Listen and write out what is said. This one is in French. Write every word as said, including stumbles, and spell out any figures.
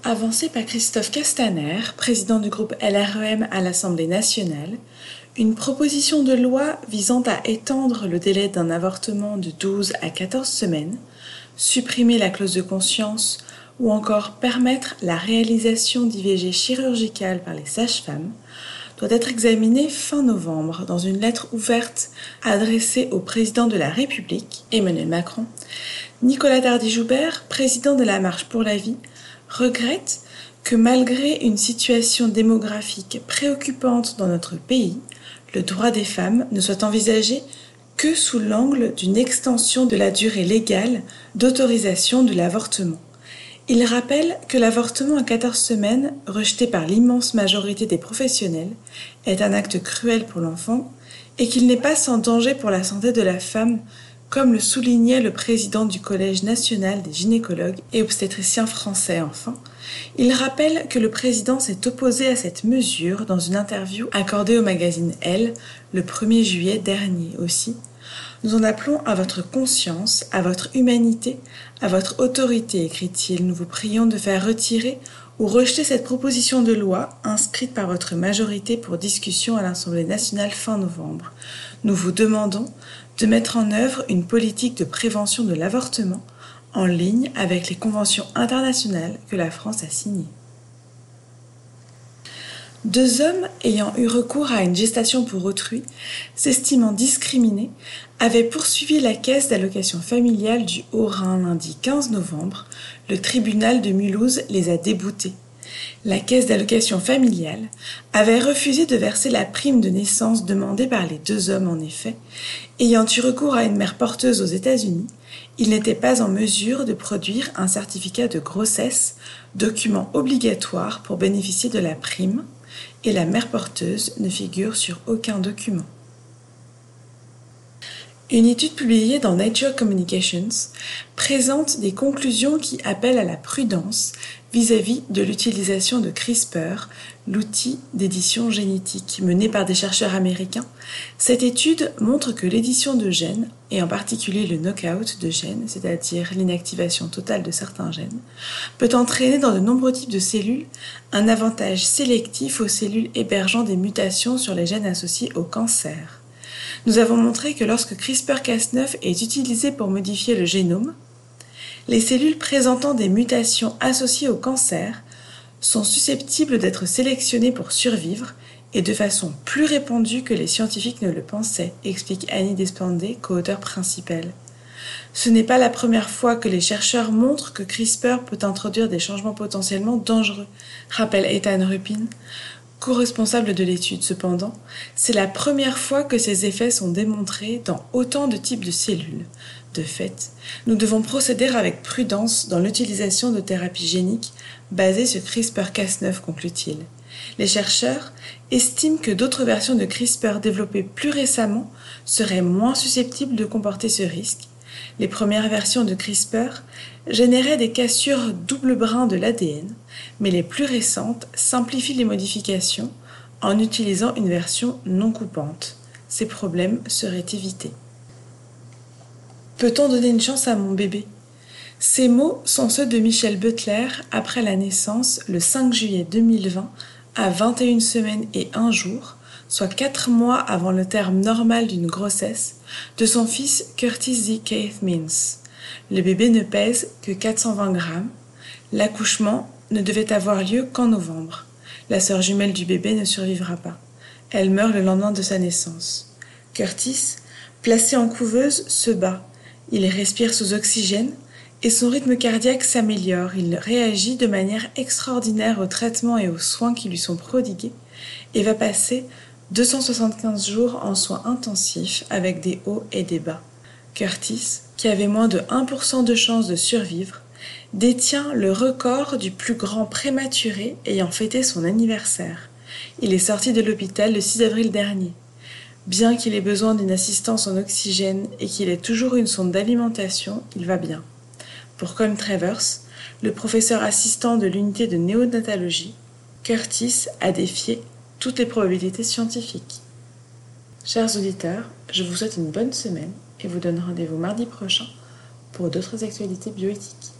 Avancée par Christophe Castaner, président du groupe L R E M à l'Assemblée nationale, une proposition de loi visant à étendre le délai d'un avortement de douze à quatorze semaines, supprimer la clause de conscience ou encore permettre la réalisation d'I V G chirurgicales par les sages-femmes doit être examinée fin novembre dans une lettre ouverte adressée au président de la République, Emmanuel Macron. Nicolas Tardy-Joubert, président de la Marche pour la vie, regrette que malgré une situation démographique préoccupante dans notre pays, le droit des femmes ne soit envisagé que sous l'angle d'une extension de la durée légale d'autorisation de l'avortement. Il rappelle que l'avortement à quatorze semaines, rejeté par l'immense majorité des professionnels, est un acte cruel pour l'enfant et qu'il n'est pas sans danger pour la santé de la femme, comme le soulignait le président du Collège national des gynécologues et obstétriciens français enfin. Il rappelle que le président s'est opposé à cette mesure dans une interview accordée au magazine Elle le premier juillet dernier aussi. Nous en appelons à votre conscience, à votre humanité, à votre autorité, écrit-il. Nous vous prions de faire retirer ou rejeter cette proposition de loi inscrite par votre majorité pour discussion à l'Assemblée nationale fin novembre. Nous vous demandons de mettre en œuvre une politique de prévention de l'avortement en ligne avec les conventions internationales que la France a signées. Deux hommes ayant eu recours à une gestation pour autrui, s'estimant discriminés, avaient poursuivi la caisse d'allocation familiale du Haut-Rhin lundi quinze novembre. Le tribunal de Mulhouse les a déboutés. La caisse d'allocation familiale avait refusé de verser la prime de naissance demandée par les deux hommes en effet. Ayant eu recours à une mère porteuse aux États-Unis, ils n'étaient pas en mesure de produire un certificat de grossesse, document obligatoire pour bénéficier de la prime, et la mère porteuse ne figure sur aucun document. Une étude publiée dans Nature Communications présente des conclusions qui appellent à la prudence vis-à-vis de l'utilisation de CRISPR, l'outil d'édition génétique mené par des chercheurs américains. Cette étude montre que l'édition de gènes, et en particulier le knockout de gènes, c'est-à-dire l'inactivation totale de certains gènes, peut entraîner dans de nombreux types de cellules un avantage sélectif aux cellules hébergeant des mutations sur les gènes associés au cancer. Nous avons montré que lorsque CRISPR Cas neuf est utilisé pour modifier le génome, les cellules présentant des mutations associées au cancer sont susceptibles d'être sélectionnées pour survivre et de façon plus répandue que les scientifiques ne le pensaient, explique Annie Desplandé, co-auteure principale. Ce n'est pas la première fois que les chercheurs montrent que CRISPR peut introduire des changements potentiellement dangereux, rappelle Ethan Rupin, co-responsable de l'étude. Cependant, c'est la première fois que ces effets sont démontrés dans autant de types de cellules. De fait, nous devons procéder avec prudence dans l'utilisation de thérapies géniques basées sur CRISPR Cas neuf, conclut-il. Les chercheurs estiment que d'autres versions de CRISPR développées plus récemment seraient moins susceptibles de comporter ce risque. Les premières versions de CRISPR généraient des cassures double brin de l'A D N, mais les plus récentes simplifient les modifications en utilisant une version non coupante. Ces problèmes seraient évités. Peut-on donner une chance à mon bébé ? Ces mots sont ceux de Michelle Butler après la naissance, le cinq juillet deux mille vingt, à vingt et une semaines et un jour, soit quatre mois avant le terme normal d'une grossesse, de son fils Curtis Z. Keith Means. Le bébé ne pèse que quatre cent vingt grammes. L'accouchement ne devait avoir lieu qu'en novembre. La sœur jumelle du bébé ne survivra pas. Elle meurt le lendemain de sa naissance. Curtis, placé en couveuse, se bat. Il respire sous oxygène et son rythme cardiaque s'améliore. Il réagit de manière extraordinaire aux traitements et aux soins qui lui sont prodigués et va passer deux cent soixante-quinze jours en soins intensifs avec des hauts et des bas. Curtis, qui avait moins de un pour cent de chances de survivre, détient le record du plus grand prématuré ayant fêté son anniversaire. Il est sorti de l'hôpital le six avril dernier. Bien qu'il ait besoin d'une assistance en oxygène et qu'il ait toujours une sonde d'alimentation, il va bien. Pour Colm Travers, le professeur assistant de l'unité de néonatologie, Curtis a défié toutes les probabilités scientifiques. Chers auditeurs, je vous souhaite une bonne semaine et vous donne rendez-vous mardi prochain pour d'autres actualités bioéthiques.